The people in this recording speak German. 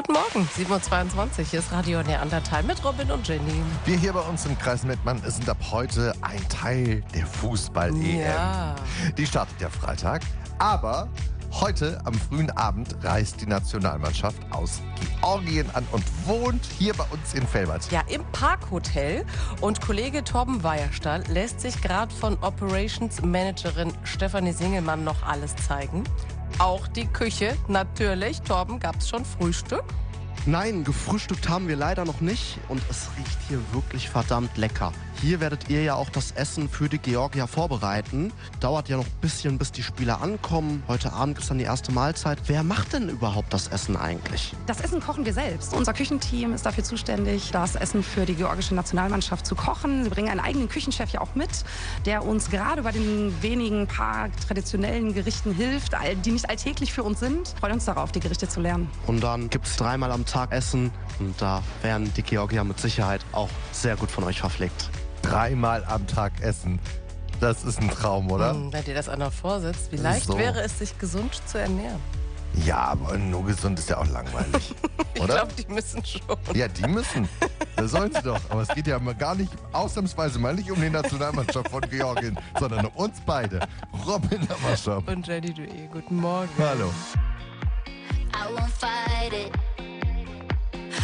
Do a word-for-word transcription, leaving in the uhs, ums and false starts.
Guten Morgen, sieben Uhr zweiundzwanzig, hier ist Radio Neandertal mit Robin und Jenny. Wir hier bei uns im Kreis Mettmann sind ab heute ein Teil der Fußball-E M. Ja. Die startet ja Freitag, aber heute am frühen Abend reist die Nationalmannschaft aus Georgien an und wohnt hier bei uns in Velbert. Ja, im Parkhotel. Und Kollege Torben Weierstahl lässt sich gerade von Operations Managerin Stefanie Singelmann noch alles zeigen. Auch die Küche, natürlich. Torben, gab's schon Frühstück? Nein, gefrühstückt haben wir leider noch nicht und es riecht hier wirklich verdammt lecker. Hier werdet ihr ja auch das Essen für die Georgier vorbereiten. Dauert ja noch ein bisschen, bis die Spieler ankommen. Heute Abend ist dann die erste Mahlzeit. Wer macht denn überhaupt das Essen eigentlich? Das Essen kochen wir selbst. Unser Küchenteam ist dafür zuständig, das Essen für die georgische Nationalmannschaft zu kochen. Wir bringen einen eigenen Küchenchef ja auch mit, der uns gerade bei den wenigen paar traditionellen Gerichten hilft, die nicht alltäglich für uns sind. Wir freuen uns darauf, die Gerichte zu lernen. Und dann gibt es dreimal am Tag Essen und da werden die Georgier mit Sicherheit auch sehr gut von euch verpflegt. Dreimal am Tag essen. Das ist ein Traum, oder? Hm, wenn dir das einer vorsetzt, wie leicht So. wäre es, sich gesund zu ernähren? Ja, aber nur gesund ist ja auch langweilig, Ich oder? glaube, die müssen schon. Ja, die müssen. Das sollen sie doch. Aber es geht ja mal gar nicht, ausnahmsweise mal nicht um die Nationalmannschaft von Georgien, sondern um uns beide. Robin Hammershop. Und Jenny, du eh. Guten Morgen. Hallo. I won't fight it.